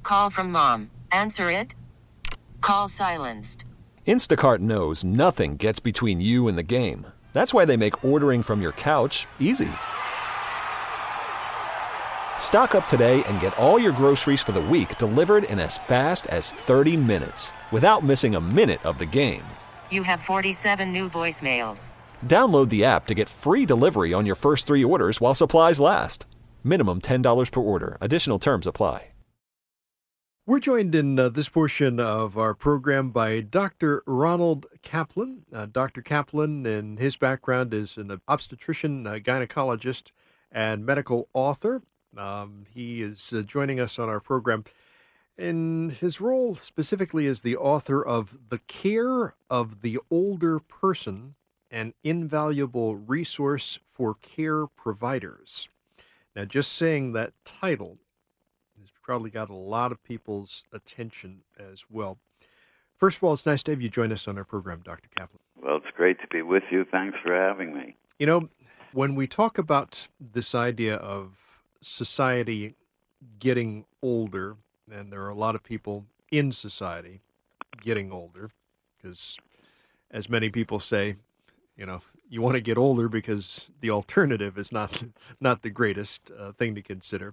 Call from mom. Answer it. Call silenced. Instacart knows nothing gets between you and the game. That's why they make ordering from your couch easy. Stock up today and get all your groceries for the week delivered in as fast as 30 minutes without missing a minute of the game. You have 47 new voicemails. Download the app to get free delivery on your first 3 orders while supplies last. Minimum $10 per order. Additional terms apply. We're joined in this portion of our program by Dr. Ronald Kaplan. Dr. Kaplan, and his background is an obstetrician, gynecologist, and medical author. He is joining us on our program in his role specifically as the author of The Care of the Older Person, an invaluable resource for care providers. Now, just saying that title has probably got a lot of people's attention as well. First of all, it's nice to have you join us on our program, Dr. Kaplan. Well, it's great to be with you. Thanks for having me. You know, when we talk about this idea of society getting older, and there are a lot of people in society getting older, because as many people say, you know, you want to get older because the alternative is not the greatest thing to consider.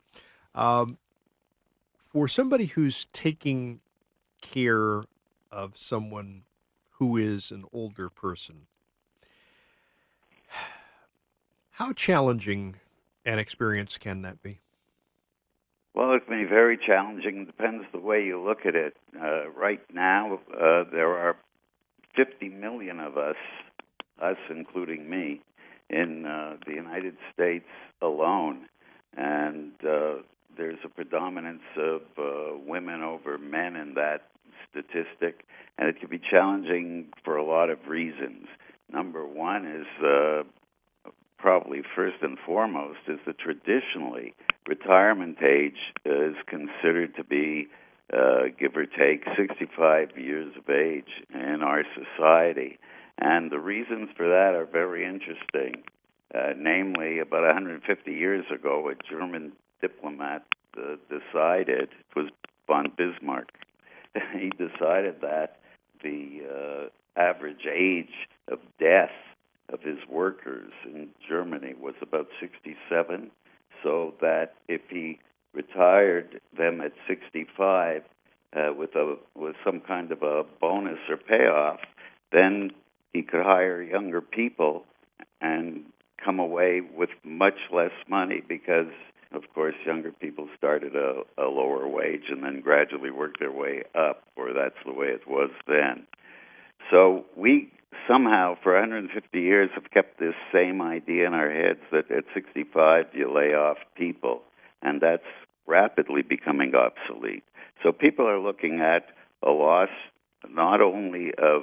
For somebody who's taking care of someone who is an older person, how challenging an experience can that be? Well, it can be very challenging. Depends the way you look at it. Right now, there are 50 million of us including me, in the United States alone. And there's a predominance of women over men in that statistic. And it can be challenging for a lot of reasons. Number one is probably first and foremost is that traditionally retirement age is considered to be, give or take, 65 years of age in our society. And the reasons for that are very interesting. Namely, about 150 years ago, a German diplomat decided, it was von Bismarck, he decided that the average age of death of his workers in Germany was about 67, so that if he retired them at 65 with some kind of a bonus or payoff, then he could hire younger people and come away with much less money because, of course, younger people started a lower wage and then gradually worked their way up, or that's the way it was then. So we somehow, for 150 years, have kept this same idea in our heads that at 65 you lay off people, and that's rapidly becoming obsolete. So people are looking at a loss not only of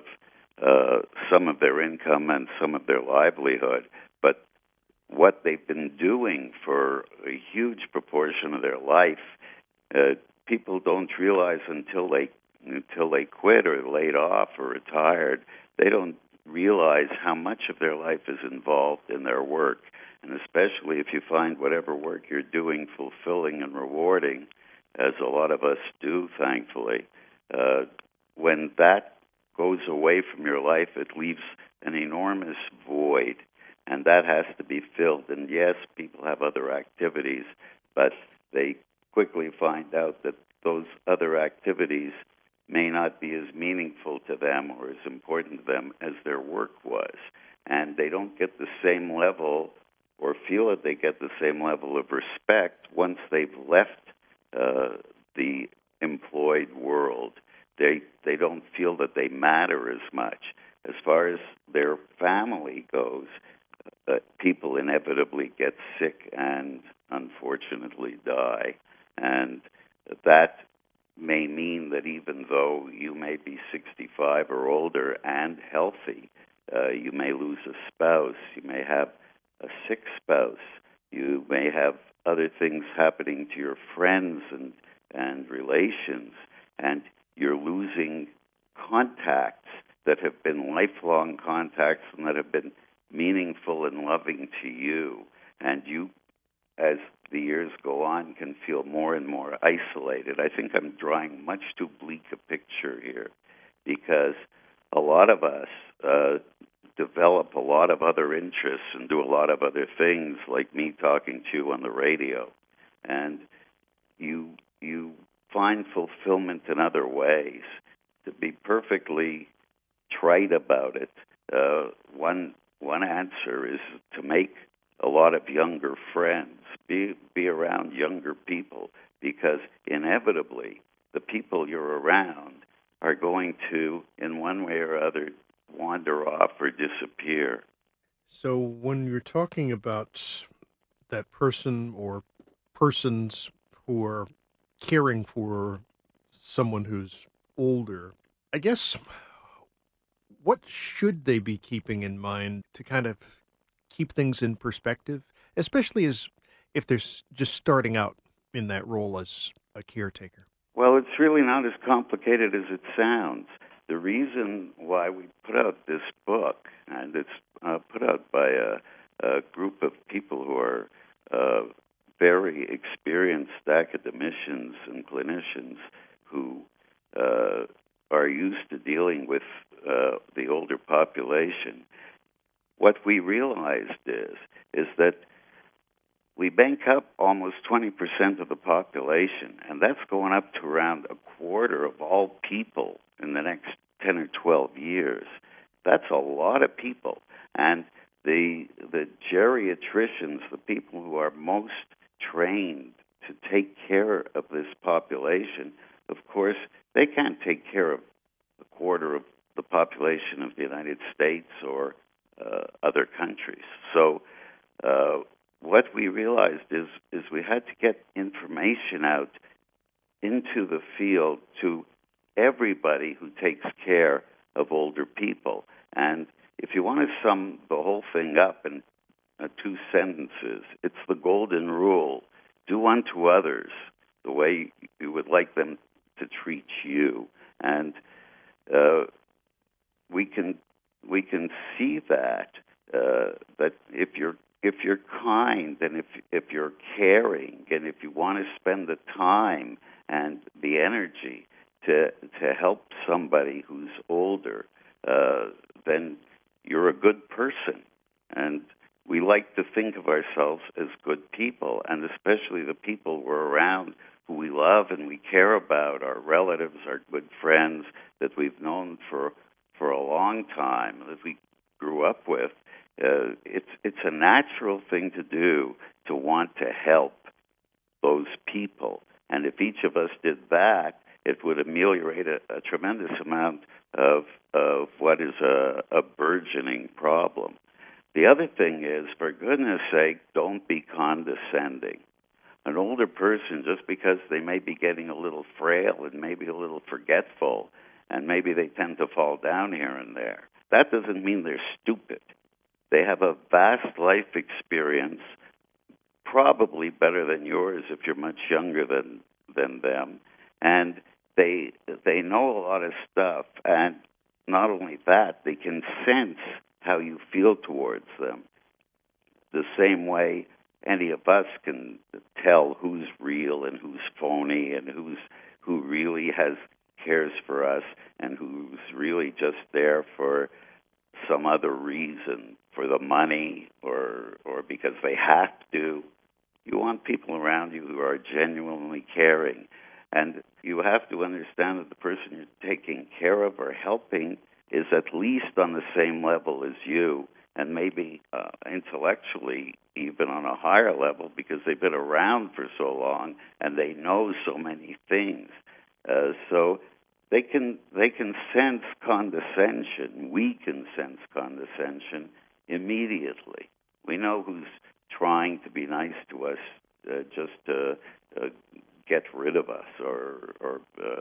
some of their income and some of their livelihood, but what they've been doing for a huge proportion of their life. People don't realize until they quit or laid off or retired, they don't realize how much of their life is involved in their work. And especially if you find whatever work you're doing fulfilling and rewarding, as a lot of us do, thankfully, when that goes away from your life, it leaves an enormous void, and that has to be filled. And yes, people have other activities, but they quickly find out that those other activities may not be as meaningful to them or as important to them as their work was. And they don't get the same level or feel that they get the same level of respect once they've left the employed world. They don't feel that they matter as much. As far as their family goes, people inevitably get sick and unfortunately die. And that may mean that even though you may be 65 or older and healthy, you may lose a spouse, you may have a sick spouse, you may have other things happening to your friends and relations, and you're losing contacts that have been lifelong contacts and that have been meaningful and loving to you. And you, as the years go on, can feel more and more isolated. I think I'm drawing much too bleak a picture here, because a lot of us develop a lot of other interests and do a lot of other things, like me talking to you on the radio, and you find fulfillment in other ways. To be perfectly trite about it, one answer is to make a lot of younger friends, be around younger people, because inevitably the people you're around are going to, in one way or other, wander off or disappear. So when you're talking about that person or persons who are caring for someone who's older, I guess, what should they be keeping in mind to kind of keep things in perspective, especially as if they're just starting out in that role as a caretaker? Well, it's really not as complicated as it sounds. The reason why we put out this book, and it's put out by a group of people who are very experienced academicians and clinicians who are used to dealing with the older population, what we realized is that we bank up almost 20% of the population, and that's going up to around a quarter of all people in the next 10 or 12 years. That's a lot of people. And the geriatricians, the people who are most trained to take care of this population, of course, they can't take care of a quarter of the population of the United States or other countries. So what we realized is we had to get information out into the field to everybody who takes care of older people. And if you want to sum the whole thing up in 2 sentences, it's the golden rule: do unto others the way you would like them to treat you. And we can see that if you're kind, and if you're caring, and if you want to spend the time and the energy to help somebody who's older, then you're a good person. And we like to think of ourselves as good people, and especially the people we're around who we love and we care about, our relatives, our good friends that we've known for a long time, that we grew up with. It's a natural thing to do, to want to help those people. And if each of us did that, it would ameliorate a tremendous amount of what is a burgeoning problem. The other thing is, for goodness sake, don't be condescending. An older person, just because they may be getting a little frail and maybe a little forgetful, and maybe they tend to fall down here and there, that doesn't mean they're stupid. They have a vast life experience, probably better than yours if you're much younger than them, and they know a lot of stuff. And not only that, they can sense how you feel towards them, the same way any of us can tell who's real and who's phony, and who really cares for us and who's really just there for some other reason, for the money or because they have to. You want people around you who are genuinely caring. And you have to understand that the person you're taking care of or helping is at least on the same level as you, and maybe intellectually even on a higher level, because they've been around for so long and they know so many things. So they can sense condescension. We can sense condescension immediately. We know who's trying to be nice to us just to get rid of us or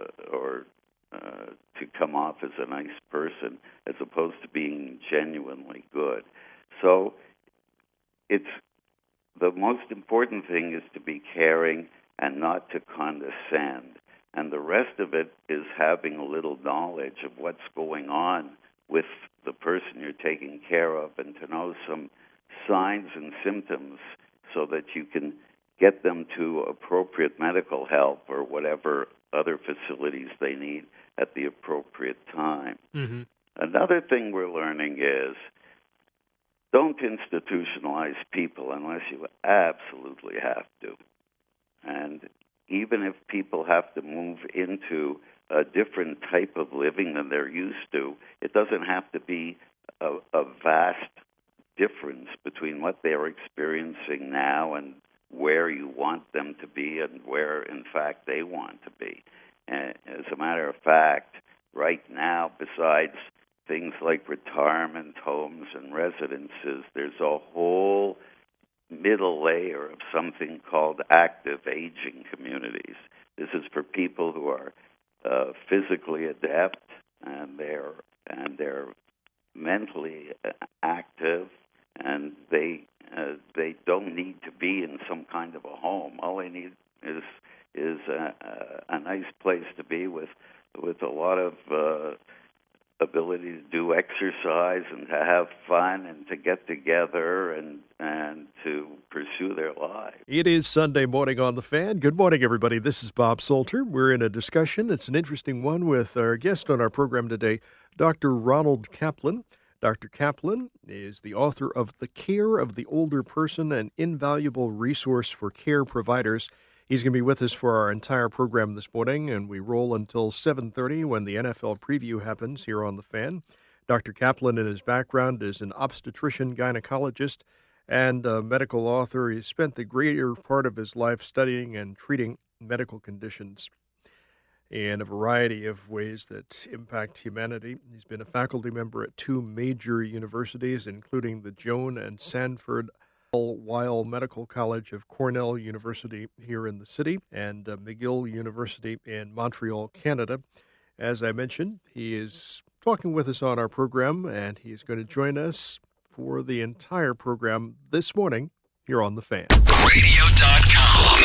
to come off as a nice person, as opposed to being genuinely good. So it's the most important thing is to be caring and not to condescend. And the rest of it is having a little knowledge of what's going on with the person you're taking care of, and to know some signs and symptoms so that you can get them to appropriate medical help or whatever other facilities they need at the appropriate time. Mm-hmm. Another thing we're learning is don't institutionalize people unless you absolutely have to. And even if people have to move into a different type of living than they're used to, it doesn't have to be a vast difference between what they're experiencing now and where you want them to be and where, in fact, they want to be. And as a matter of fact, right now, besides things like retirement homes and residences, there's a whole middle layer of something called active aging communities. This is for people who are physically adept and they're mentally active, and they don't need to be in some kind of a home. All they need is a nice place to be with a lot of ability to do exercise and to have fun and to get together and to pursue their lives. It is Sunday morning on The Fan. Good morning, everybody. This is Bob Salter. We're in a discussion. It's an interesting one with our guest on our program today, Dr. Ronald Kaplan. Dr. Kaplan is the author of The Care of the Older Person, an invaluable resource for care providers. He's going to be with us for our entire program this morning, and we roll until 7:30 when the NFL preview happens here on The Fan. Dr. Kaplan, in his background, is an obstetrician gynecologist and a medical author. He spent the greater part of his life studying and treating medical conditions in a variety of ways that impact humanity. He's been a faculty member at two major universities, including the Joan and Sanford Weill Medical College of Cornell University here in the city and McGill University in Montreal, Canada. As I mentioned, he is talking with us on our program, and he's going to join us for the entire program this morning here on The Fan. Radio.com.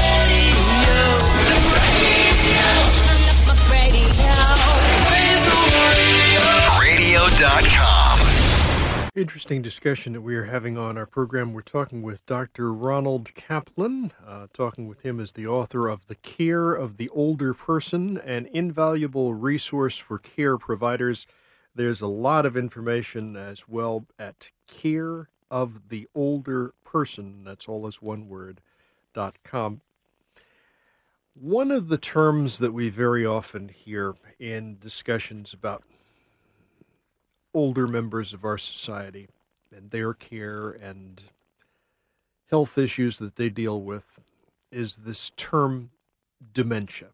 Radio.com. Interesting discussion that we are having on our program. We're talking with Dr. Ronald Kaplan. Talking with him as the author of The Care of the Older Person, an invaluable resource for care providers. There's a lot of information as well at careoftheolderperson, that's all as one word, .com. One of the terms that we very often hear in discussions about older members of our society and their care and health issues that they deal with is this term dementia.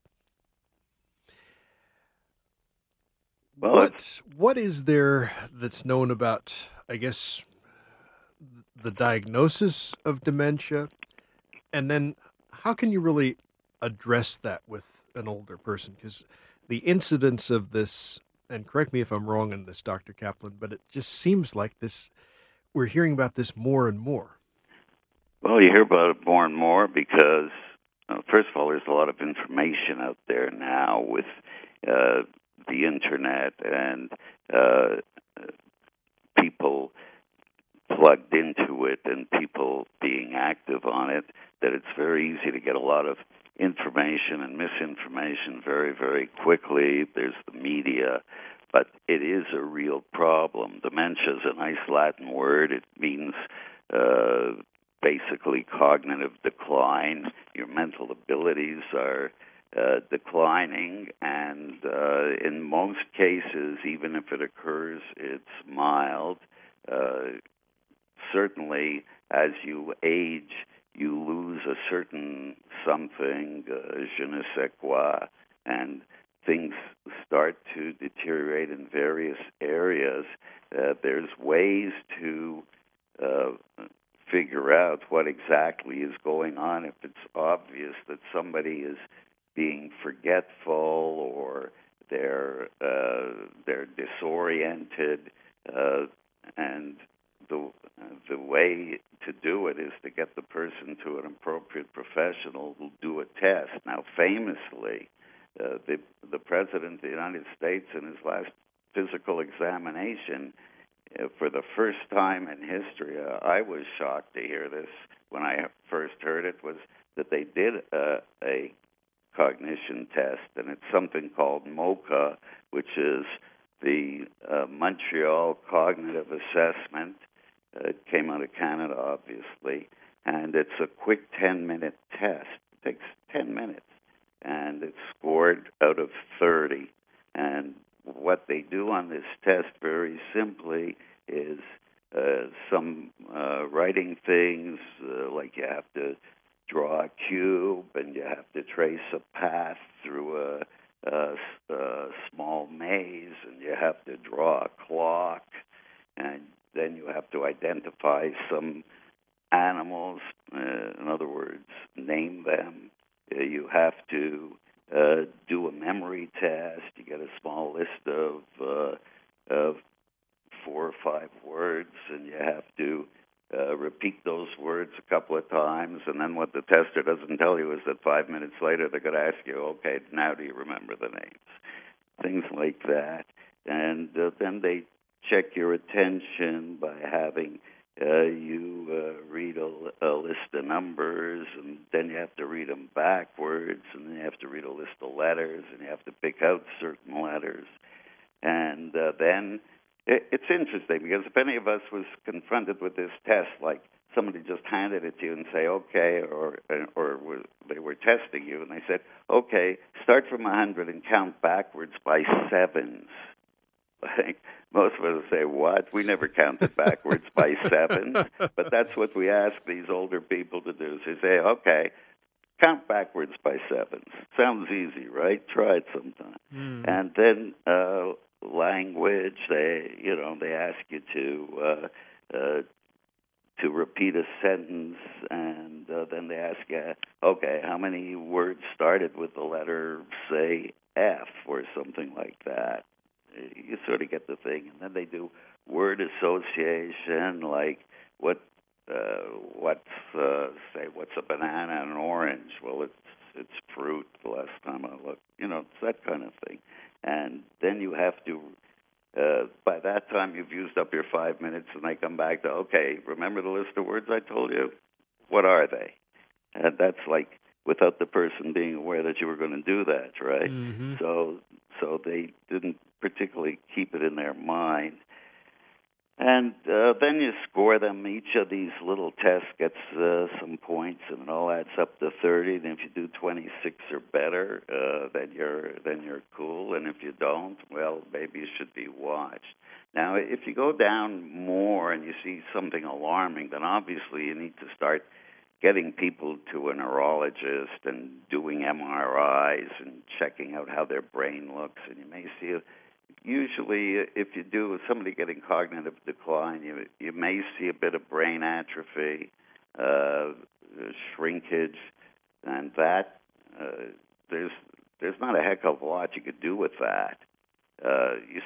Well, What is there that's known about, I guess, the diagnosis of dementia? And then how can you really address that with an older person? Because the incidence of this, and correct me if I'm wrong in this, Dr. Kaplan, but it just seems like this, we're hearing about this more and more. Well, you hear about it more and more because, first of all, there's a lot of information out there now with the internet and people plugged into it and people being active on it, that it's very easy to get a lot of information and misinformation very, very quickly. There's the media, but it is a real problem. Dementia is a nice Latin word. It means basically cognitive decline. Your mental abilities are declining, and in most cases, even if it occurs, it's mild. Certainly, as you age, you lose a certain something, je ne sais quoi, and things start to deteriorate in various areas. There's ways to figure out what exactly is going on. If it's obvious that somebody is being forgetful or they're disoriented, and the way to do it is to get the person to an appropriate professional who'll do a test. Now, famously, the President of the United States in his last physical examination, for the first time in history, I was shocked to hear this, when I first heard it was that they did a cognition test, and it's something called MoCA, which is the Montreal Cognitive Assessment. It came out of Canada, obviously, and it's a quick 10-minute test. It takes 10 minutes, and it's scored out of 30. And what they do on this test, very simply, is some writing things, like you have to draw a cube, and you have to trace a path through a small maze, and you have to draw a clock, and then you have to identify some animals, in other words, name them. You have to do a memory test. You get a small list of 4 or 5 words, and you have to repeat those words a couple of times, and then what the tester doesn't tell you is that 5 minutes later they're going to ask you, okay, now do you remember the names? Things like that. And then they check your attention by having you read a list of numbers, and then you have to read them backwards, and then you have to read a list of letters, and you have to pick out certain letters. And then it's interesting, because if any of us was confronted with this test, like somebody just handed it to you and say, okay, or they were testing you, and they said, okay, start from 100 and count backwards by sevens. Like, most of us would say, what? We never counted backwards by sevens. But that's what we ask these older people to do. So they say, okay, count backwards by sevens. Sounds easy, right? Try it sometime. And then language, they ask you to repeat a sentence, and then they ask you, okay, how many words started with the letter, say, F or something like that. You sort of get the thing. And then they do word association, like what's a banana and an orange? Well, it's fruit. The last time I looked, it's that kind of thing. And then you have to. By that time, you've used up your 5 minutes, and they come back to, okay, remember the list of words I told you? What are they? And that's like without the person being aware that you were going to do that, right? Mm-hmm. So they didn't particularly keep it in their mind. And then you score them. Each of these little tests gets some points, and it all adds up to 30. And if you do 26 or better, then you're cool. And if you don't, well, maybe you should be watched. Now, if you go down more and you see something alarming, then obviously you need to start getting people to a neurologist and doing MRIs and checking out how their brain looks. And you may see usually, if you do with somebody getting cognitive decline, you may see a bit of brain atrophy, shrinkage, and that there's not a heck of a lot you could do with that. You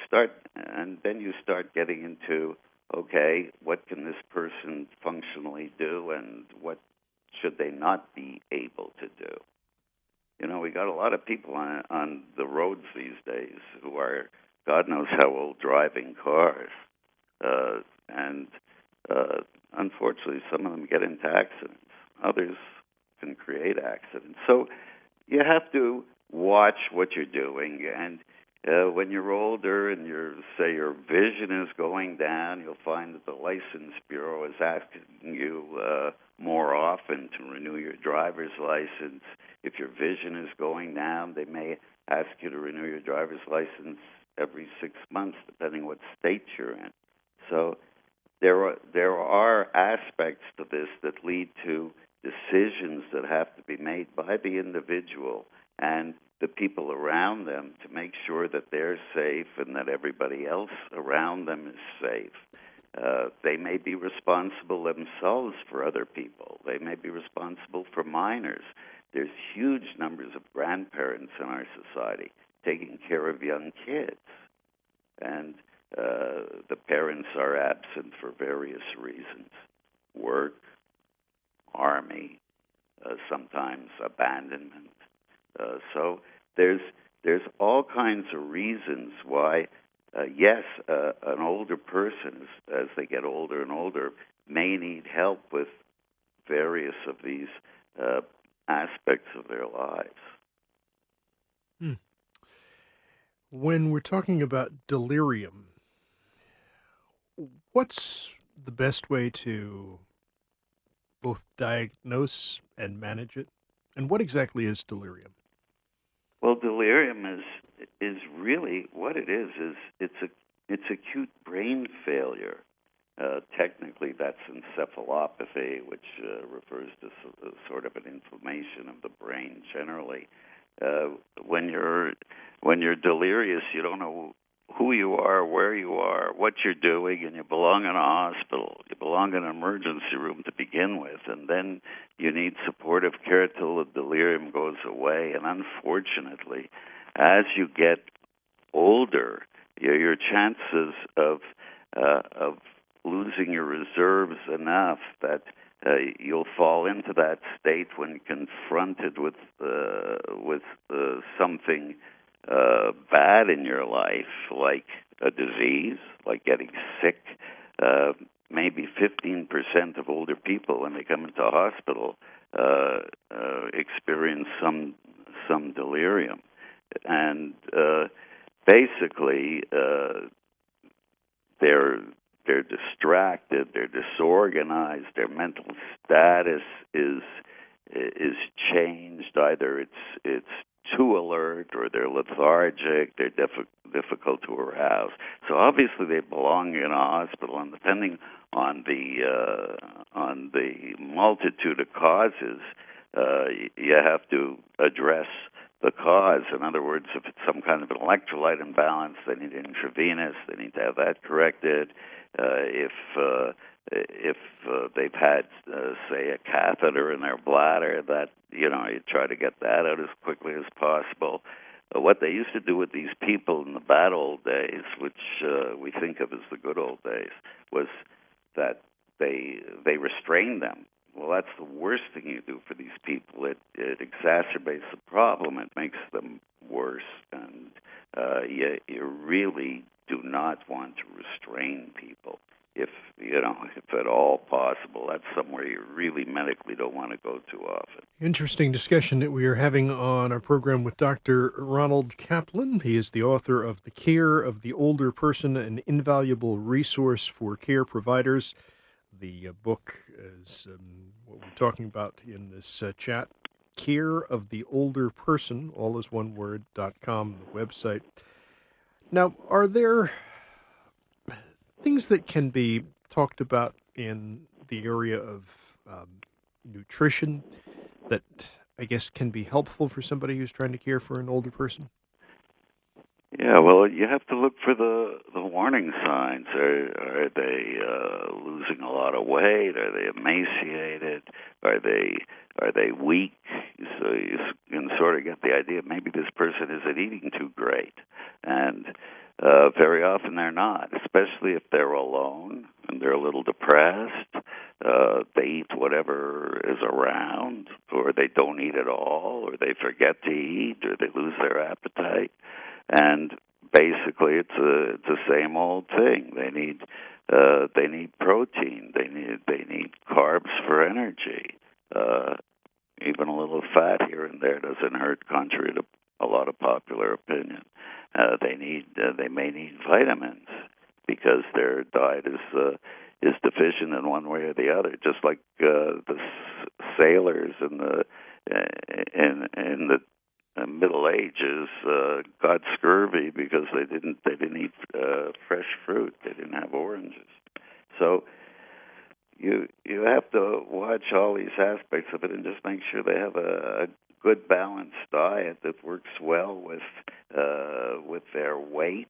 start getting into, okay, what can this person functionally do, and what should they not be able to do? We got a lot of people on the roads these days who are God knows how old driving cars. And unfortunately, some of them get into accidents. Others can create accidents. So you have to watch what you're doing. And when you're older and your vision is going down, you'll find that the License Bureau is asking you more often to renew your driver's license. If your vision is going down, they may ask you to renew your driver's license every 6 months, depending what state you're in. So there are aspects to this that lead to decisions that have to be made by the individual and the people around them to make sure that they're safe and that everybody else around them is safe. They may be responsible themselves for other people. They may be responsible for minors. There's huge numbers of grandparents in our society taking care of young kids, and the parents are absent for various reasons: work, army, sometimes abandonment. So there's all kinds of reasons why, yes, an older person, as they get older and older, may need help with various of these aspects of their lives. When we're talking about delirium, what's the best way to both diagnose and manage it? And what exactly is delirium? Well, delirium is really what it is it's acute brain failure. Technically, that's encephalopathy, which refers to sort of an inflammation of the brain generally. When you're delirious, you don't know who you are, where you are, what you're doing, and you belong in a hospital. You belong in an emergency room to begin with, and then you need supportive care till the delirium goes away. And unfortunately, as you get older, your chances of losing your reserves enough that you'll fall into that state when confronted with something bad in your life, like a disease, like getting sick. Maybe 15% of older people, when they come into a hospital, experience some delirium, and basically they're distracted, they're disorganized, their mental status is changed. Either it's too alert, or they're lethargic, they're difficult to arouse. So obviously they belong in a hospital, and depending on the multitude of causes, you have to address the cause. In other words, if it's some kind of an electrolyte imbalance, they need intravenous, they need to have that corrected. If they've had, say, a catheter in their bladder, that you try to get that out as quickly as possible. What they used to do with these people in the bad old days, which we think of as the good old days, was that they restrained them. Well, that's the worst thing you do for these people. It exacerbates the problem. It makes them worse, and you really do not want to restrain people. If at all possible, that's somewhere you really medically don't want to go too often. Interesting discussion that we are having on our program with Dr. Ronald Kaplan. He is the author of The Care of the Older Person, an invaluable resource for care providers. The book is what we're talking about in this chat. Care of the Older Person, all is one word.com, the website. Now, are there things that can be talked about in the area of nutrition that I guess can be helpful for somebody who's trying to care for an older person? Yeah, well, you have to look for the warning signs. Are they losing a lot of weight? Are they emaciated? Are they weak? So you can sort of get the idea maybe this person isn't eating too great, and very often they're not, especially if they're alone and they're a little depressed. They eat whatever is around, or they don't eat at all, or they forget to eat, or they lose their appetite. And basically, it's the same old thing. They need protein. They need carbs for energy. Even a little fat here and there doesn't hurt, contrary to a lot of popular opinion. They may need vitamins because their diet is deficient in one way or the other. Just like the sailors in the Middle Ages got scurvy because they didn't eat fresh fruit. They didn't have oranges. So you have to watch all these aspects of it and just make sure they have a good balanced diet that works well with their weight.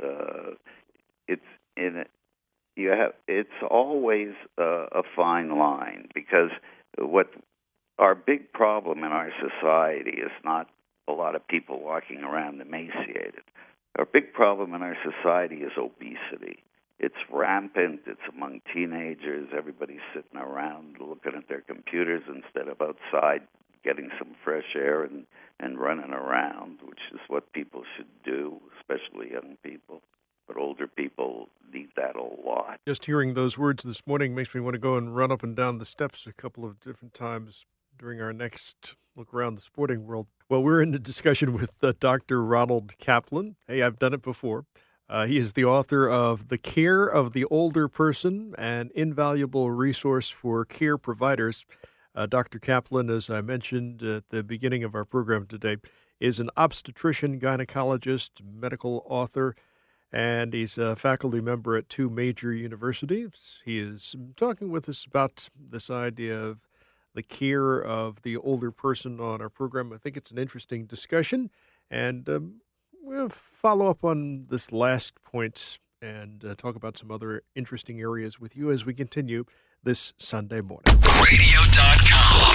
It's always a fine line, because what our big problem in our society is not a lot of people walking around emaciated. Our big problem in our society is obesity. It's rampant. It's among teenagers. Everybody's sitting around looking at their computers instead of outside getting some fresh air and running around, which is what people should do, especially young people. But older people need that that a lot. Just hearing those words this morning makes me want to go and run up and down the steps a couple of different times during our next look around the sporting world. Well, we're in a discussion with Dr. Ronald Kaplan. Hey, I've done it before. He is the author of The Care of the Older Person, an invaluable resource for care providers. Dr. Kaplan, as I mentioned at the beginning of our program today, is an obstetrician, gynecologist, medical author, and he's a faculty member at 2 major universities. He is talking with us about this idea of the care of the older person on our program. I think it's an interesting discussion, and we'll follow up on this last point and talk about some other interesting areas with you as we continue this Sunday morning. Radio.com.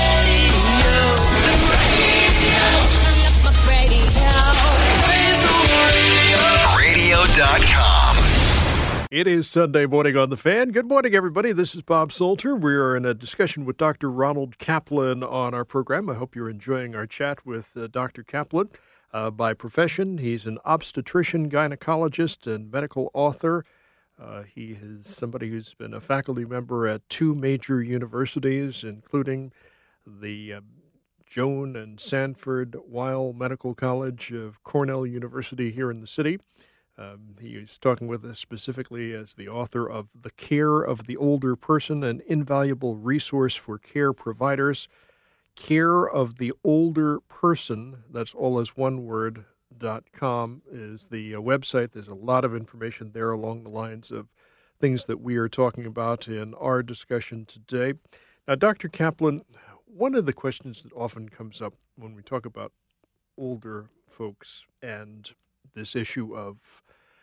Radio.com. It is Sunday morning on The Fan. Good morning, everybody. This is Bob Salter. We are in a discussion with Dr. Ronald Kaplan on our program. I hope you're enjoying our chat with Dr. Kaplan. By profession, he's an obstetrician, gynecologist, and medical author. He is somebody who's been a faculty member at 2 major universities, including the Joan and Sanford Weill Medical College of Cornell University here in the city. He is talking with us specifically as the author of The Care of the Older Person, an invaluable resource for care providers. Care of the Older Person, that's all as one word, .com is the website. There's a lot of information there along the lines of things that we are talking about in our discussion today. Now, Dr. Kaplan, one of the questions that often comes up when we talk about older folks and this issue of,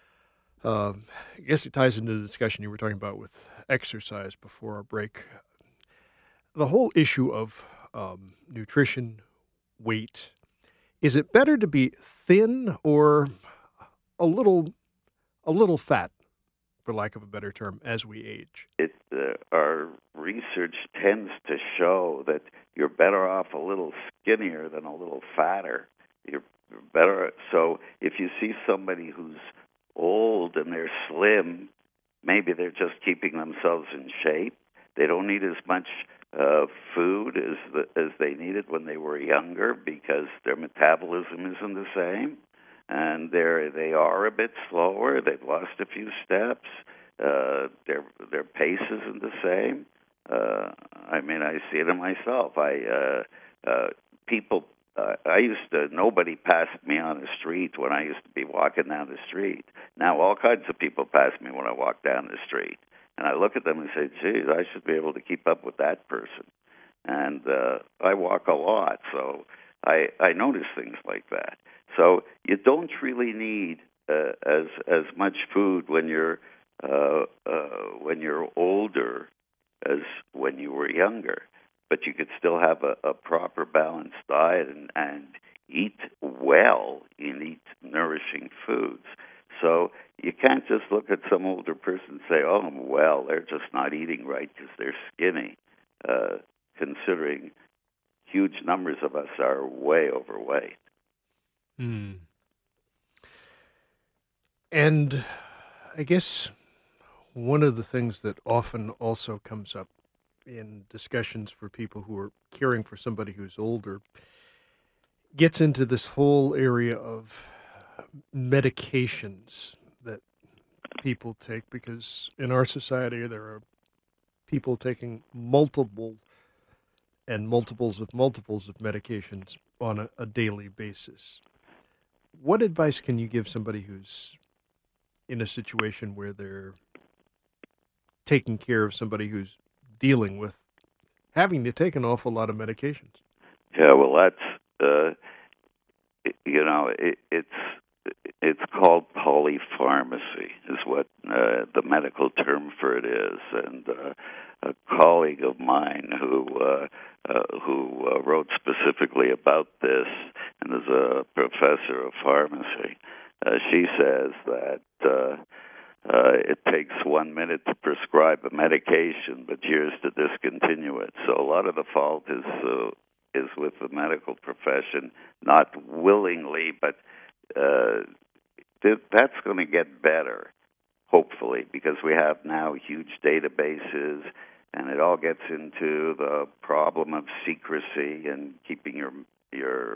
I guess it ties into the discussion you were talking about with exercise before our break, the whole issue of nutrition, weight. Is it better to be thin or a little fat, for lack of a better term, as we age? Our research tends to show that you're better off a little skinnier than a little fatter. You're better. So if you see somebody who's old and they're slim, maybe they're just keeping themselves in shape. They don't need as much food as they needed when they were younger because their metabolism isn't the same, and they are a bit slower. They've lost a few steps. Their pace isn't the same. I see it in myself. Nobody passed me on the street when I used to be walking down the street. Now all kinds of people pass me when I walk down the street. And I look at them and say, geez, I should be able to keep up with that person. And I walk a lot, so I notice things like that. So you don't really need as much food when you're older as when you were younger. But you could still have a proper balanced diet and eat well and eat nourishing foods. So you can't just look at some older person and say, oh, well, they're just not eating right because they're skinny, considering huge numbers of us are way overweight. Mm. And I guess one of the things that often also comes up in discussions for people who are caring for somebody who's older gets into this whole area of medications that people take, because in our society there are people taking multiples of medications on a daily basis. What advice can you give somebody who's in a situation where they're taking care of somebody who's dealing with having to take an awful lot of medications? Yeah, well, that's it's called polypharmacy, is what the medical term for it is. And a colleague of mine who wrote specifically about this and is a professor of pharmacy, she says that it takes 1 minute to prescribe a medication, but years to discontinue it. So a lot of the fault is with the medical profession, not willingly, but that's going to get better, hopefully, because we have now huge databases, and it all gets into the problem of secrecy and keeping your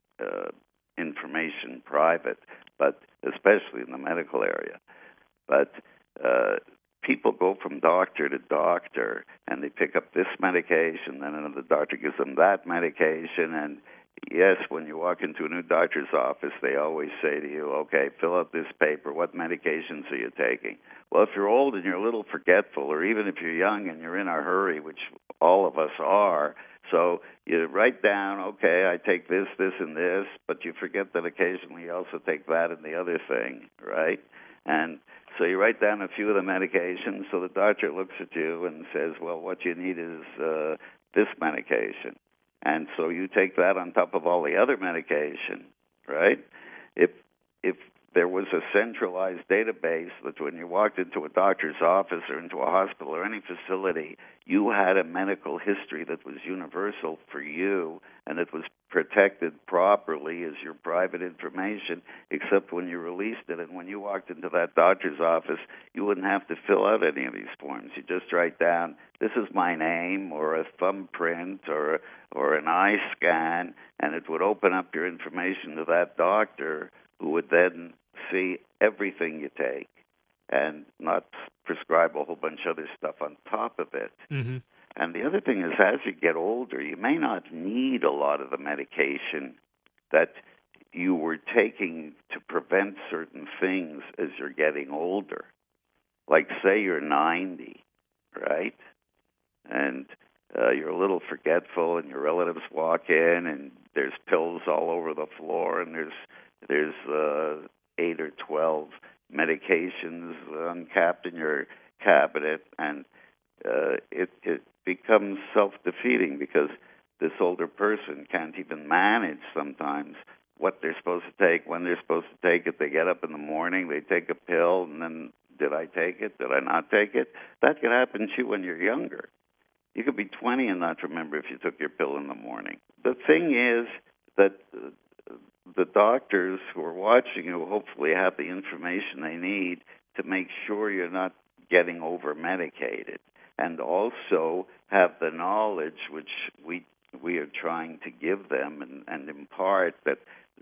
information private, but especially in the medical area. But people go from doctor to doctor, and they pick up this medication, then another doctor gives them that medication, and yes, when you walk into a new doctor's office, they always say to you, okay, fill out this paper. What medications are you taking? Well, if you're old and you're a little forgetful, or even if you're young and you're in a hurry, which all of us are, so you write down, okay, I take this, this, and this, but you forget that occasionally you also take that and the other thing, right? And so you write down a few of the medications, so the doctor looks at you and says, well, what you need is this medication. And so you take that on top of all the other medication, right? If there was a centralized database that when you walked into a doctor's office or into a hospital or any facility, you had a medical history that was universal for you and it was protected properly as your private information, except when you released it. And when you walked into that doctor's office, you wouldn't have to fill out any of these forms. You just write down, this is my name, or a thumbprint, or an eye scan, and it would open up your information to that doctor, who would then see everything you take and not prescribe a whole bunch of other stuff on top of it. Mm-hmm. And the other thing is, as you get older, you may not need a lot of the medication that you were taking to prevent certain things as you're getting older. Like, say you're 90, right? And you're a little forgetful, and your relatives walk in, and there's pills all over the floor, and there's 8 or 12 medications uncapped in your cabinet, and it becomes self-defeating because this older person can't even manage sometimes what they're supposed to take, when they're supposed to take it. They get up in the morning, they take a pill, and then, did I take it? Did I not take it? That could happen to you when you're younger. You could be 20 and not remember if you took your pill in the morning. The thing is that the doctors who are watching you hopefully have the information they need to make sure you're not getting over-medicated, and also have the knowledge which we are trying to give them and impart, that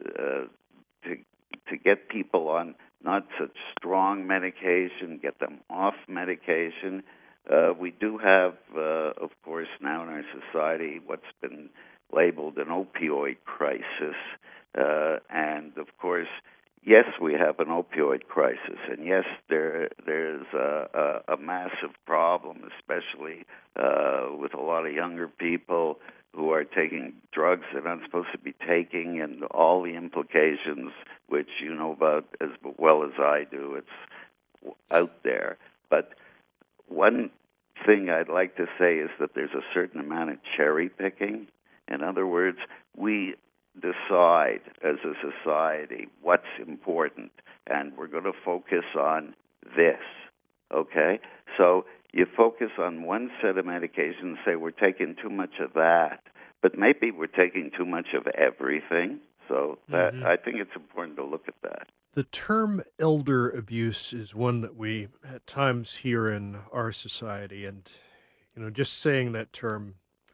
to get people on not such strong medication, get them off medication. We do have, of course, now in our society what's been labeled an opioid crisis. And, of course, yes, we have an opioid crisis. And, yes, there's a massive problem, especially with a lot of younger people who are taking drugs they're not supposed to be taking, and all the implications, which you know about as well as I do. It's out there. But one thing I'd like to say is that there's a certain amount of cherry picking. In other words, we decide as a society what's important, and we're going to focus on this, okay? So you focus on one set of medications, say we're taking too much of that, but maybe we're taking too much of everything. So that, I think it's important to look at that. The term elder abuse is one that we at times hear in our society, and just saying that term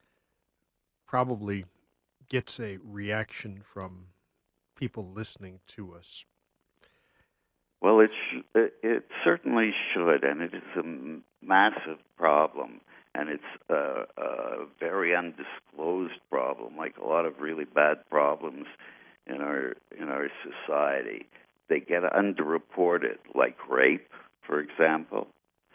probably gets a reaction from people listening to us. Well, it certainly should, and it is a massive problem, and it's a very undisclosed problem, like a lot of really bad problems in our society. They get underreported, like rape, for example.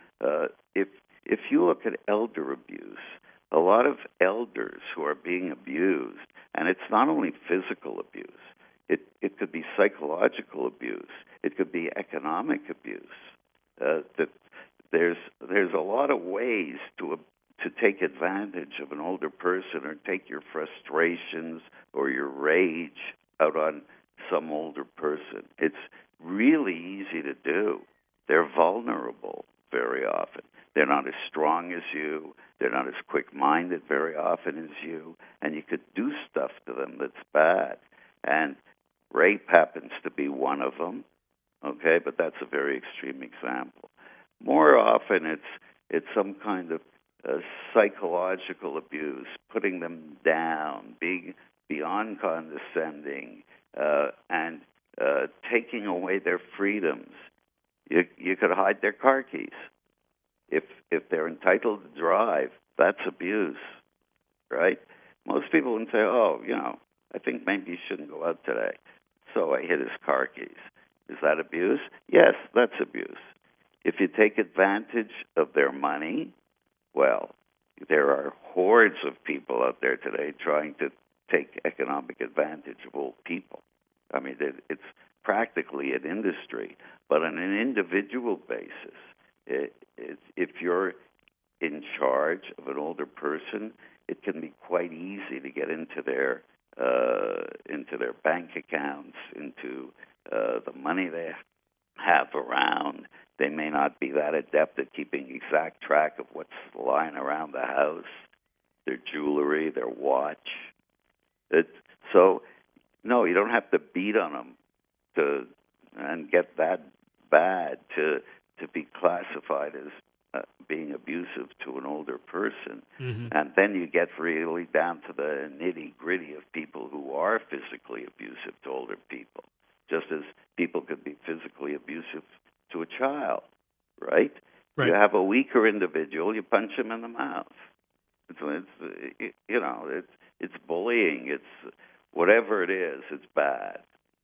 If you look at elder abuse, a lot of elders who are being abused, and it's not only physical abuse, it could be psychological abuse, it could be economic abuse. That there's a lot of ways to take advantage of an older person, or take your frustrations or your rage out on some older person. It's really easy to do. They're vulnerable very often. They're not as strong as you. They're not as quick-minded very often as you. And you could do stuff to them that's bad. And rape happens to be one of them, okay? But that's a very extreme example. More often, it's some kind of psychological abuse, putting them down, being beyond condescending, and taking away their freedoms. You could hide their car keys. If they're entitled to drive, that's abuse, right? Most people would say, oh, I think maybe you shouldn't go out today. So I hid his car keys. Is that abuse? Yes, that's abuse. If you take advantage of their money, well, there are hordes of people out there today trying to take economic advantage of old people. I mean, it's practically an industry. But on an individual basis, if you're in charge of an older person, it can be quite easy to get into their bank accounts, into the money they have around. They may not be that adept at keeping exact track of what's lying around the house, their jewelry, their watch. So, no, you don't have to beat on them and get that bad to be classified as being abusive to an older person. Mm-hmm. And then you get really down to the nitty-gritty of people who are physically abusive to older people, just as people could be physically abusive to a child, right? You have a weaker individual, you punch him in the mouth. It's bullying. It's whatever it is, it's bad.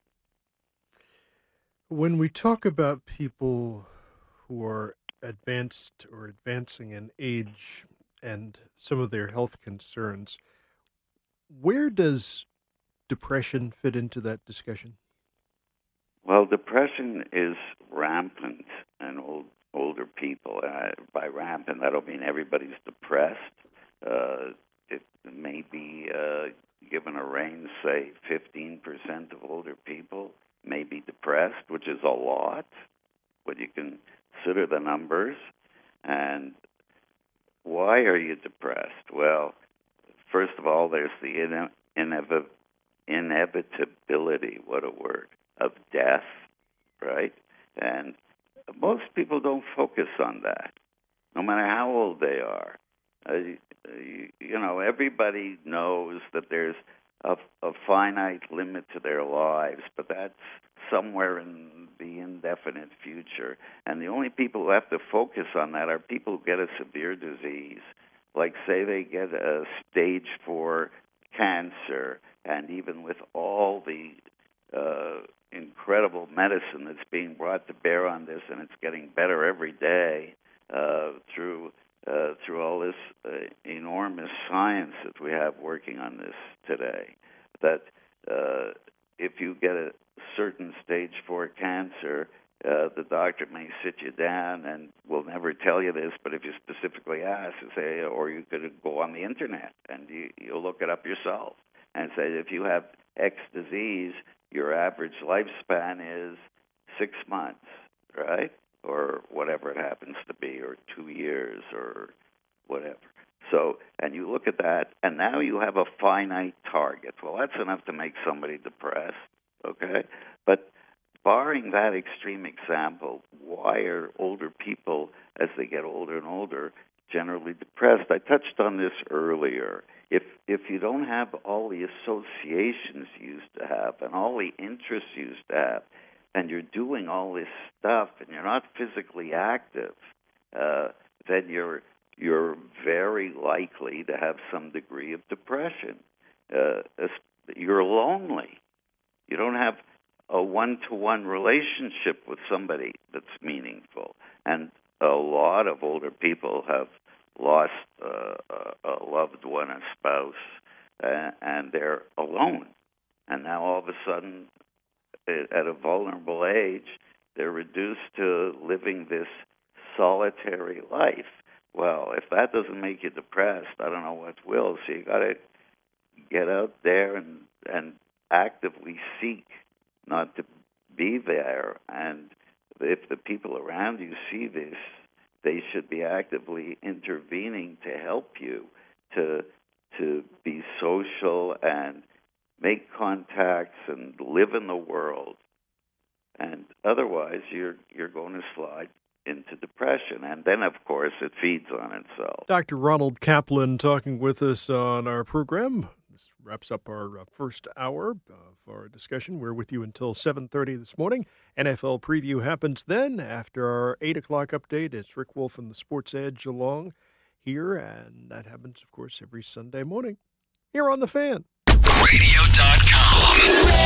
When we talk about people who are advanced or advancing in age and some of their health concerns, where does depression fit into that discussion? Well, depression is rampant in older people. By rampant, I don't mean everybody's depressed. It may be, given a range, say 15% of older people may be depressed, which is a lot, when you consider the numbers. And why are you depressed? Well, first of all, there's the inevitability, what a word, of death, right? And most people don't focus on that, no matter how old they are. Everybody knows that there's a finite limit to their lives, but that's somewhere in the indefinite future. And the only people who have to focus on that are people who get a severe disease, like say they get a stage 4 cancer, and even with all the incredible medicine that's being brought to bear on this, and it's getting better every day through all this enormous science that we have working on this today, that if you get a certain stage 4 cancer, the doctor may sit you down and will never tell you this, but if you specifically ask, say, or you could go on the internet and you'll look it up yourself and say, if you have X disease, your average lifespan is 6 months, right? Or whatever it happens to be, or 2 years, or whatever. So, and you look at that, and now you have a finite target. Well, that's enough to make somebody depressed, okay? But barring that extreme example, why are older people, as they get older and older, generally depressed? I touched on this earlier. If you don't have all the associations you used to have and all the interests you used to have, and you're doing all this stuff and you're not physically active, then you're very likely to have some degree of depression. You're lonely. You don't have a one-to-one relationship with somebody that's meaningful. And a lot of older people have lost a loved one, a spouse, and they're alone. And now all of a sudden, at a vulnerable age, they're reduced to living this solitary life. Well, if that doesn't make you depressed, I don't know what will. So you got to get out there and actively seek not to be there. And if the people around you see this, they should be actively intervening to help you to be social and make contacts and live in the world. And otherwise you're going to slide into depression, and then of course it feeds on itself. Dr. Ronald Kaplan talking with us on our program. This wraps up our first hour of our discussion. We're with you until 7:30 this morning. NFL preview happens then after our 8 o'clock update. It's Rick Wolf and the Sports Edge along here, and that happens, of course, every Sunday morning here on The Fan. Radio.com.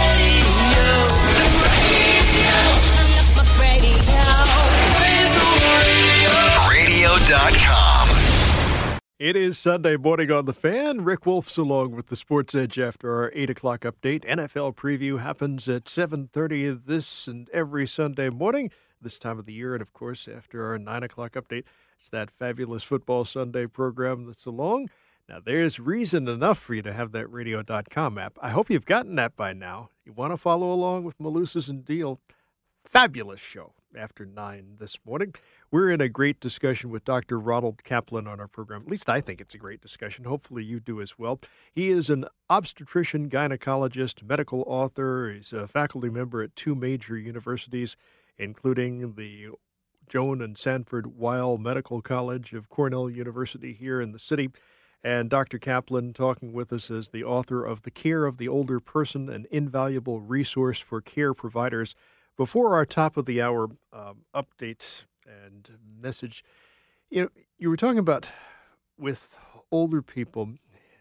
Radio.com. It is Sunday morning on The Fan. Rick Wolf's along with the Sports Edge after our 8 o'clock update. NFL preview happens at 7:30 this and every Sunday morning, this time of the year. And, of course, after our 9 o'clock update, it's that fabulous Football Sunday program that's along. Now, there's reason enough for you to have that radio.com app. I hope you've gotten that by now. You want to follow along with Malusis and Deal. Fabulous show after 9 this morning. We're in a great discussion with Dr. Ronald Kaplan on our program. At least I think it's a great discussion. Hopefully you do as well. He is an obstetrician, gynecologist, medical author. He's a faculty member at 2 major universities, including the Joan and Sanford Weill Medical College of Cornell University here in the city. And Dr. Kaplan talking with us as the author of The Care of the Older Person, an invaluable resource for care providers. Before our top of the hour updates and message, you were talking about with older people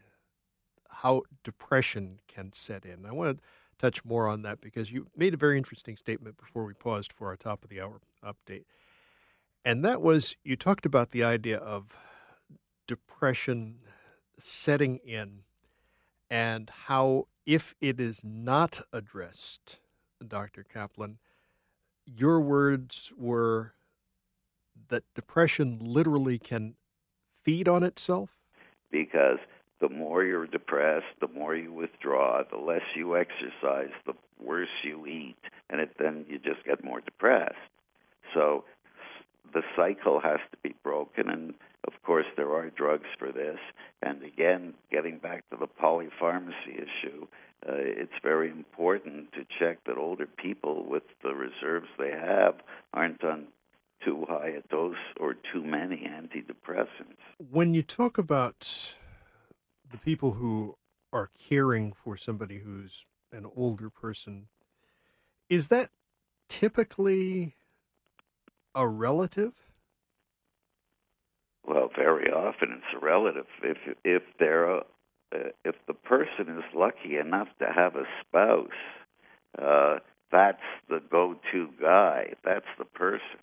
how depression can set in. I want to touch more on that because you made a very interesting statement before we paused for our top of the hour update. And that was, you talked about the idea of depression setting in and how if it is not addressed, Dr. Kaplan, your words were that depression literally can feed on itself? Because the more you're depressed, the more you withdraw, the less you exercise, the worse you eat, and then you just get more depressed. So the cycle has to be broken, and of course there are drugs for this. And again, getting back to the polypharmacy issue, it's very important to check that older people with the reserves they have aren't on too high a dose or too many antidepressants. When you talk about the people who are caring for somebody who's an older person, is that typically a relative? Well, very often it's a relative. If the person is lucky enough to have a spouse, that's the go-to guy. That's the person.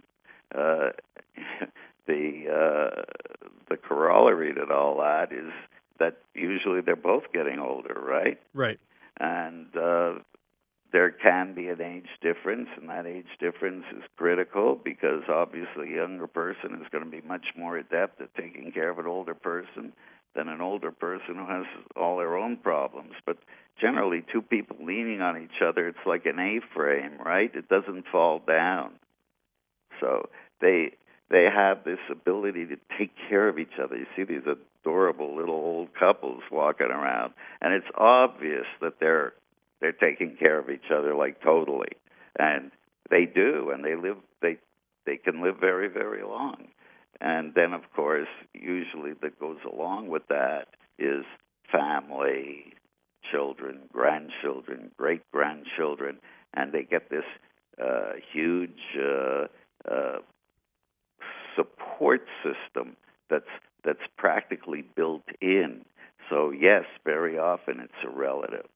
The corollary to all that is that usually they're both getting older, right? Right. And there can be an age difference, and that age difference is critical because obviously a younger person is going to be much more adept at taking care of an older person than an older person who has all their own problems. But generally, 2 people leaning on each other, it's like an A-frame, right? It doesn't fall down. So they have this ability to take care of each other. You see these adorable little old couples walking around, and it's obvious that they're taking care of each other, like totally, and they do, and they can live very, very long. And then, of course, usually that goes along with that is family, children, grandchildren, great-grandchildren, and they get this huge support system that's practically built in. So yes, very often it's a relative.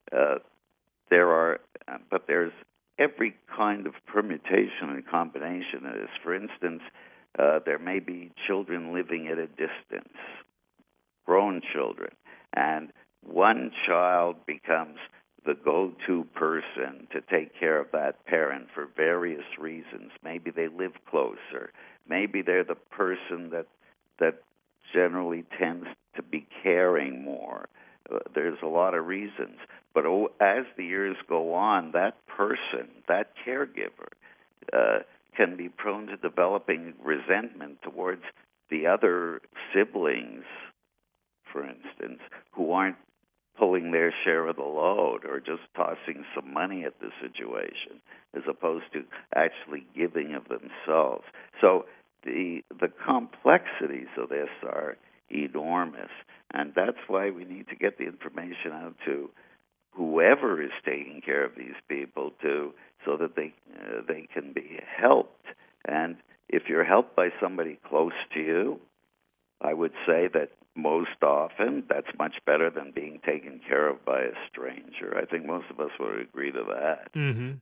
But there's every kind of permutation and combination of this. For instance, there may be children living at a distance, grown children, and one child becomes the go-to person to take care of that parent for various reasons. Maybe they live closer. Maybe they're the person that generally tends to be caring more. There's a lot of reasons. But as the years go on, that person, that caregiver, can be prone to developing resentment towards the other siblings, for instance, who aren't pulling their share of the load or just tossing some money at the situation as opposed to actually giving of themselves. So the complexities of this are enormous, and that's why we need to get the information out to whoever is taking care of these people so that they can be helped. And if you're helped by somebody close to you, I would say that most often that's much better than being taken care of by a stranger. I think most of us would agree to that. Mm-hmm.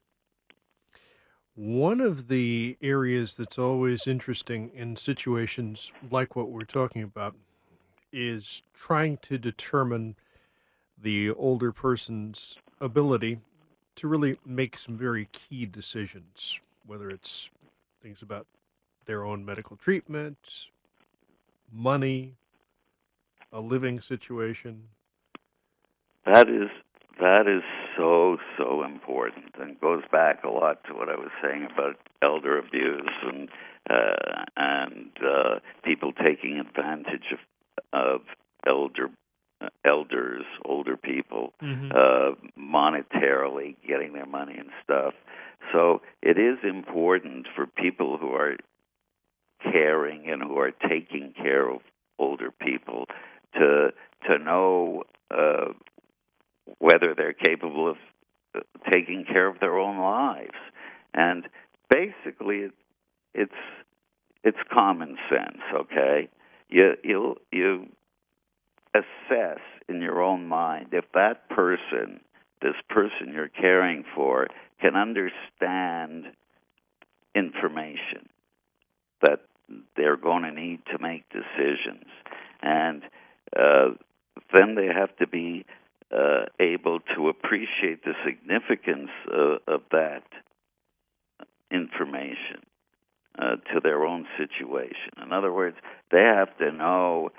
One of the areas that's always interesting in situations like what we're talking about is trying to determine the older person's ability to really make some very key decisions, whether it's things about their own medical treatment, money, a living situation. That is so important, and goes back a lot to what I was saying about elder abuse and people taking advantage of elders, older people, monetarily getting their money and stuff. So it is important for people who are caring and who are taking care of older people to know whether they're capable of taking care of their own lives. And basically, it's common sense. Okay, you assess in your own mind if that person, this person you're caring for, can understand information that they're going to need to make decisions. And then they have to be able to appreciate the significance of that information to their own situation. In other words, they have to know,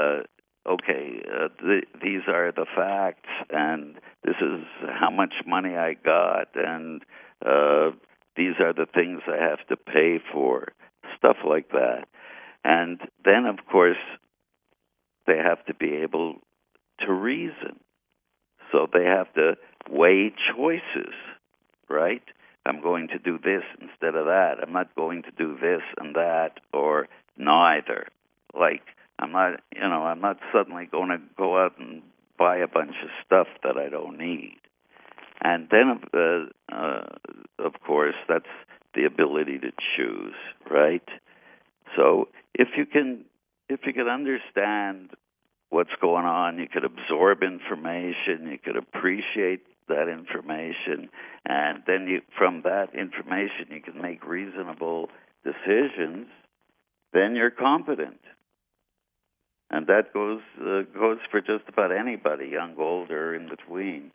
these are the facts, and this is how much money I got, and these are the things I have to pay for, stuff like that. And then, of course, they have to be able to reason. So they have to weigh choices, right? I'm going to do this instead of that. I'm not going to do this and that, or neither. Like, I'm not suddenly going to go out and buy a bunch of stuff that I don't need. And then, of course, that's the ability to choose, right? So if you can understand what's going on, you could absorb information, you could appreciate that information, and then from that information you can make reasonable decisions, then you're competent. And that goes for just about anybody, young, old, or in between.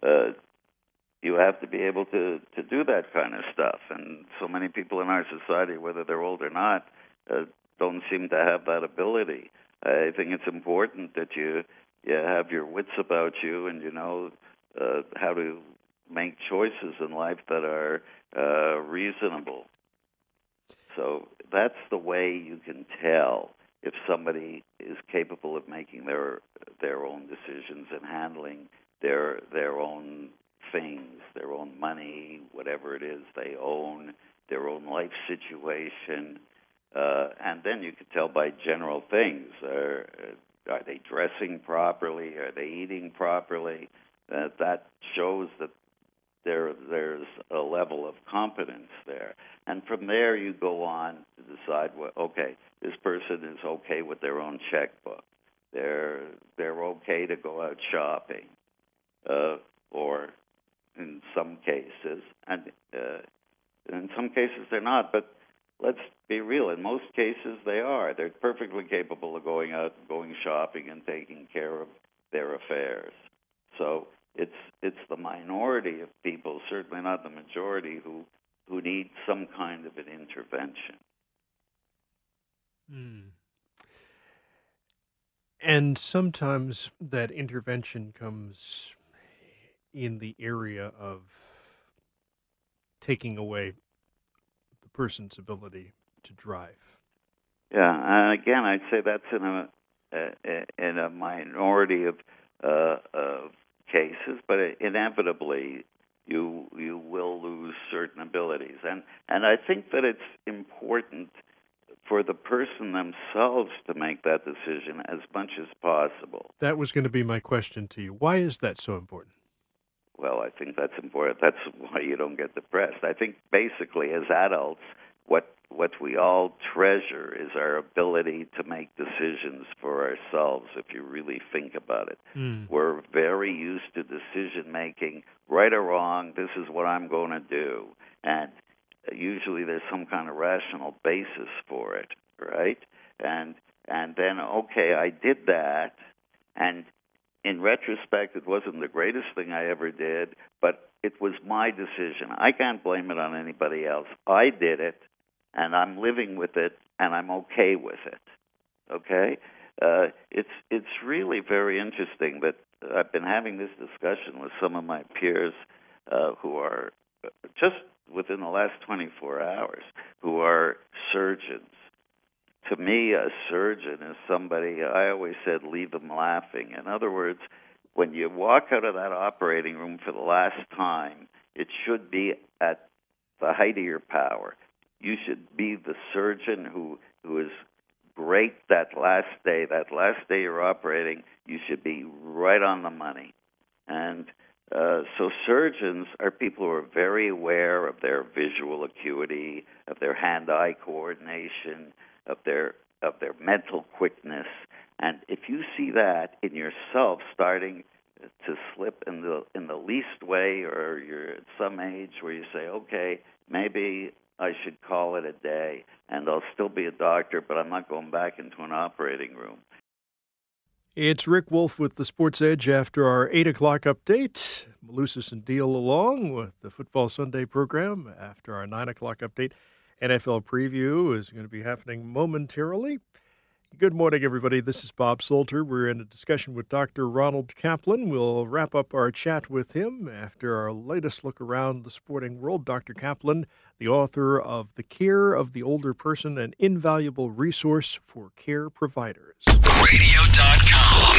You have to be able to do that kind of stuff. And so many people in our society, whether they're old or not, don't seem to have that ability. I think it's important that you have your wits about you and you know how to make choices in life that are reasonable. So that's the way you can tell if somebody is capable of making their own decisions and handling their own things, their own money, whatever it is they own, their own life situation. And then you can tell by general things. Are they dressing properly? Are they eating properly? That shows that there's a level of competence there. And from there you go on to decide, this person is okay with their own checkbook. They're okay to go out shopping, or in some cases, and in some cases they're not. But let's be real. In most cases, they are. They're perfectly capable of going out, going shopping, and taking care of their affairs. So it's the minority of people, certainly not the majority, who need some kind of an intervention. And sometimes that intervention comes in the area of taking away the person's ability to drive. Yeah, and again, I'd say that's in a minority of cases, but inevitably you will lose certain abilities. And I think that it's important for the person themselves to make that decision as much as possible. That was going to be my question to you. Why is that so important? Well, I think that's important. That's why you don't get depressed. I think basically as adults, what we all treasure is our ability to make decisions for ourselves, if you really think about it. We're very used to decision making, right or wrong, this is what I'm going to do. And usually there's some kind of rational basis for it, right? And then, okay, I did that, and in retrospect, it wasn't the greatest thing I ever did, but it was my decision. I can't blame it on anybody else. I did it, and I'm living with it, and I'm okay with it. Okay? It's really very interesting that I've been having this discussion with some of my peers who are just within the last 24 hours, who are surgeons. To me, a surgeon is somebody, I always said, leave them laughing. In other words, when you walk out of that operating room for the last time, it should be at the height of your power. You should be the surgeon who is great that last day you're operating. You should be right on the money. And so surgeons are people who are very aware of their visual acuity, of their hand-eye coordination, of their mental quickness. And if you see that in yourself starting to slip in the least way, or you're at some age where you say, okay, maybe I should call it a day, and I'll still be a doctor, but I'm not going back into an operating room. It's Rick Wolf with the Sports Edge after our 8 o'clock update. Malusis and Deal along with the Football Sunday program after our 9 o'clock update. NFL preview is going to be happening momentarily. Good morning, everybody. This is Bob Salter. We're in a discussion with Dr. Ronald Kaplan. We'll wrap up our chat with him after our latest look around the sporting world. Dr. Kaplan, the author of The Care of the Older Person, an invaluable resource for care providers. Radio.com.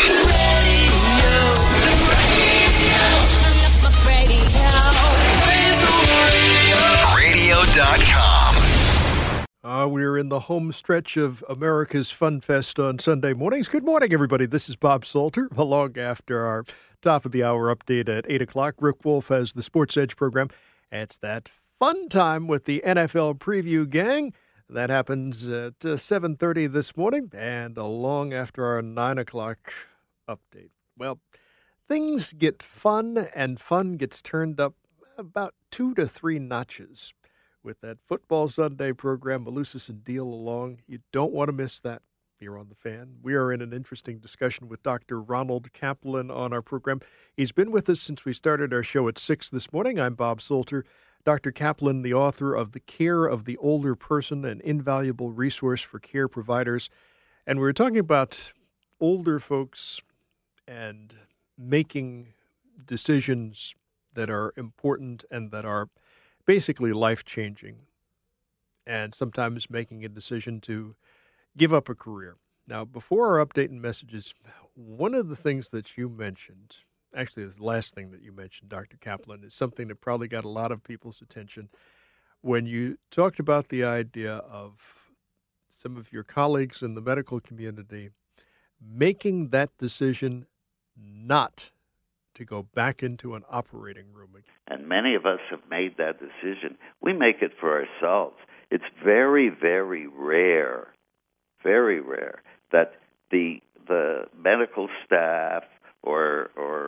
Radio.com. We're in the home stretch of America's Fun Fest on Sunday mornings. Good morning, everybody. This is Bob Salter, along after our top of the hour update at 8 o'clock. Rick Wolf has the Sports Edge program. It's that fun time with the NFL preview gang. That happens at 7:30 this morning and along after our 9 o'clock update. Well, things get fun, and fun gets turned up about 2 to 3 notches with that Football Sunday program, Malusis and Deal along. You don't want to miss that here on The Fan. We are in an interesting discussion with Dr. Ronald Kaplan on our program. He's been with us since we started our show at 6 this morning. I'm Bob Salter. Dr. Kaplan, the author of The Care of the Older Person, an invaluable resource for care providers. And we were talking about older folks and making decisions that are important and that are basically life-changing, and sometimes making a decision to give up a career. Now, before our update and messages, one of the things that you mentioned, actually the last thing that you mentioned, Dr. Kaplan, is something that probably got a lot of people's attention when you talked about the idea of some of your colleagues in the medical community making that decision not to go back into an operating room again. And many of us have made that decision. We make it for ourselves. It's very, very rare that the medical staff or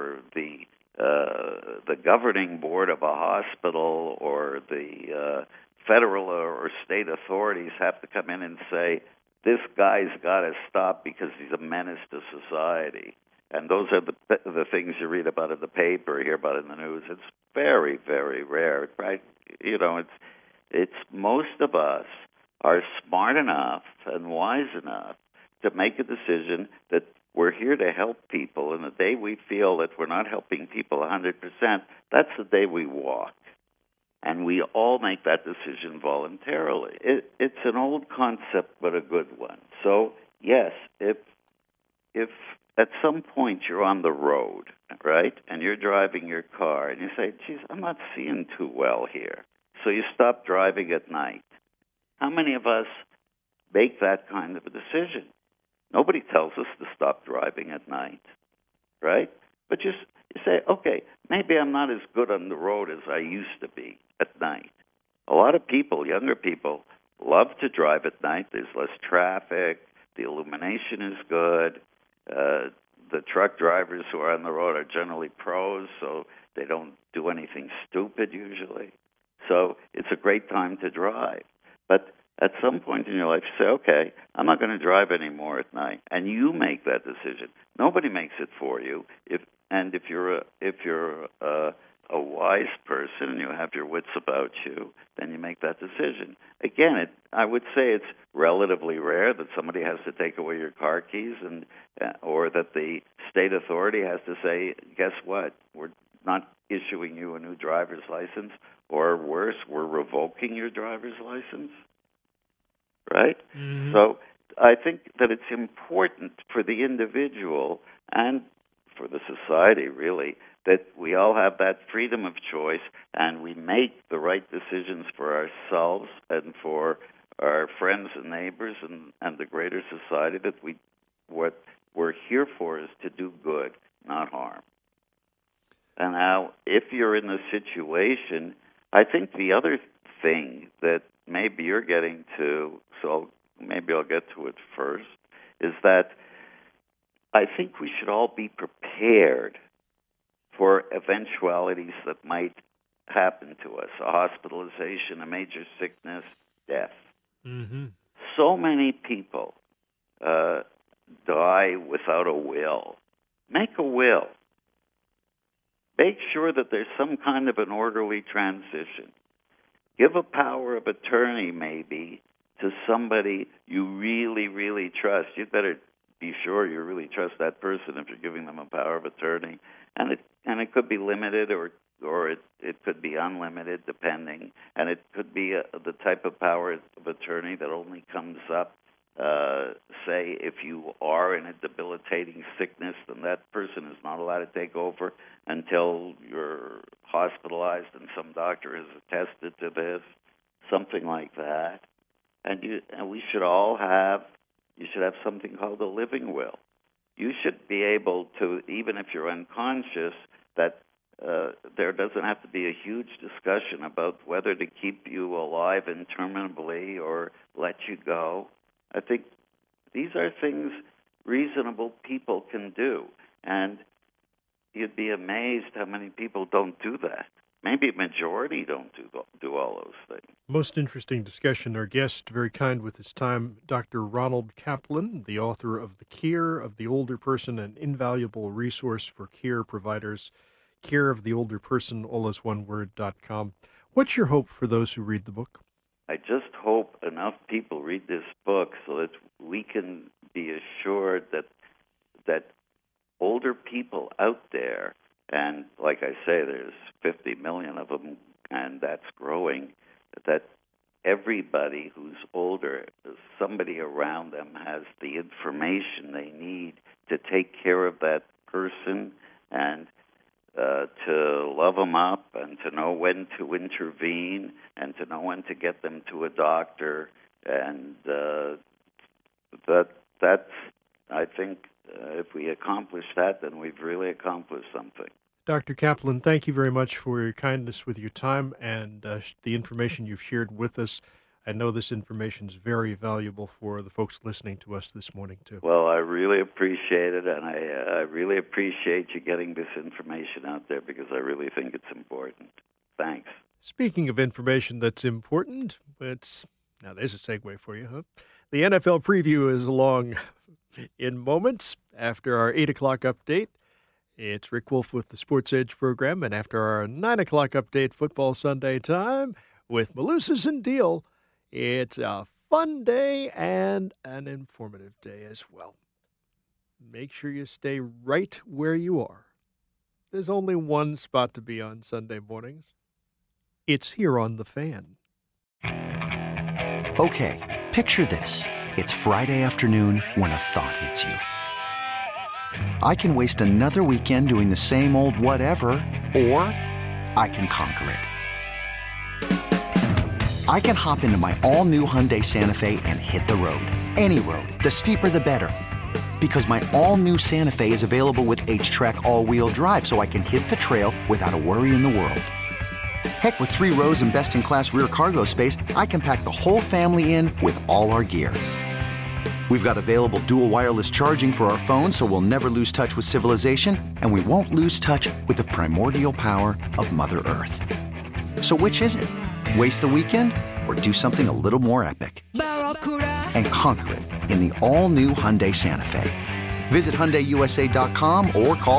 the governing board of a hospital or the federal or state authorities have to come in and say, this guy's got to stop because he's a menace to society. And those are the things you read about in the paper, hear about in the news. It's very, very rare, right? You know, it's most of us are smart enough and wise enough to make a decision that we're here to help people, and the day we feel that we're not helping people 100%, that's the day we walk. And we all make that decision voluntarily. It's an old concept, but a good one. So, yes, if at some point you're on the road, right? And you're driving your car, and you say, geez, I'm not seeing too well here. So you stop driving at night. How many of us make that kind of a decision? Nobody tells us to stop driving at night, right? But you say, okay, maybe I'm not as good on the road as I used to be at night. A lot of people, younger people, love to drive at night. There's less traffic. The illumination is good. The truck drivers who are on the road are generally pros, so they don't do anything stupid usually. So it's a great time to drive. But at some point in your life, you say, okay, I'm not going to drive anymore at night. And you make that decision. Nobody makes it for you. If you're a wise person and you have your wits about you, then you make that decision. Again, I would say it's relatively rare that somebody has to take away your car keys or that the state authority has to say, guess what, we're not issuing you a new driver's license, or worse, we're revoking your driver's license, right? Mm-hmm. So I think that it's important for the individual and for the society, really, that we all have that freedom of choice and we make the right decisions for ourselves and for our friends and neighbors and the greater society, that what we're here for is to do good, not harm. And now, if you're in a situation, I think the other thing that maybe you're getting to, so maybe I'll get to it first, is that I think we should all be prepared for eventualities that might happen to us, a hospitalization, a major sickness, death. Mm-hmm. So many people die without a will. Make a will. Make sure that there's some kind of an orderly transition. Give a power of attorney, maybe, to somebody you really, really trust. You'd better be sure you really trust that person if you're giving them a power of attorney. And it could be limited or it could be unlimited, depending. And it could be the type of power of attorney that only comes up, say, if you are in a debilitating sickness, then that person is not allowed to take over until you're hospitalized and some doctor has attested to this, something like that. And we should all have, you should have something called a living will. You should be able to, even if you're unconscious, that there doesn't have to be a huge discussion about whether to keep you alive interminably or let you go. I think these are things reasonable people can do, and you'd be amazed how many people don't do that. Maybe a majority don't do all those things. Most interesting discussion. Our guest, very kind with his time, Dr. Ronald Kaplan, the author of The Care of the Older Person, an invaluable resource for care providers. Care of the Older Person, all is one word.com. What's your hope for those who read the book? I just hope enough people read this book so that we can be assured that older people out there, and like I say, there's 50 million of them, and that's growing, that everybody who's older, somebody around them has the information they need to take care of that person and to love them up and to know when to intervene and to know when to get them to a doctor. And that's, I think, if we accomplish that, then we've really accomplished something. Dr. Kaplan, thank you very much for your kindness with your time and the information you've shared with us. I know this information is very valuable for the folks listening to us this morning, too. Well, I really appreciate it, and I really appreciate you getting this information out there because I really think it's important. Thanks. Speaking of information that's important, now there's a segue for you, huh? The NFL preview is along in moments after our 8 o'clock update. It's Rick Wolf with the Sports Edge program, and after our 9 o'clock update, Football Sunday time with Malusis and Deal. It's a fun day and an informative day as well. Make sure you stay right where you are. There's only one spot to be on Sunday mornings. It's here on The Fan. Okay, picture this. It's Friday afternoon when a thought hits you. I can waste another weekend doing the same old whatever, or I can conquer it. I can hop into my all-new Hyundai Santa Fe and hit the road. Any road. The steeper, the better. Because my all-new Santa Fe is available with H-Track all-wheel drive, so I can hit the trail without a worry in the world. Heck, with 3 rows and best-in-class rear cargo space, I can pack the whole family in with all our gear. We've got available dual wireless charging for our phones, so we'll never lose touch with civilization, and we won't lose touch with the primordial power of Mother Earth. So which is it? Waste the weekend or do something a little more epic? And conquer it in the all-new Hyundai Santa Fe. Visit HyundaiUSA.com or call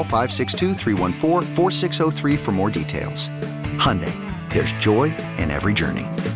562-314-4603 for more details. Hyundai, there's joy in every journey.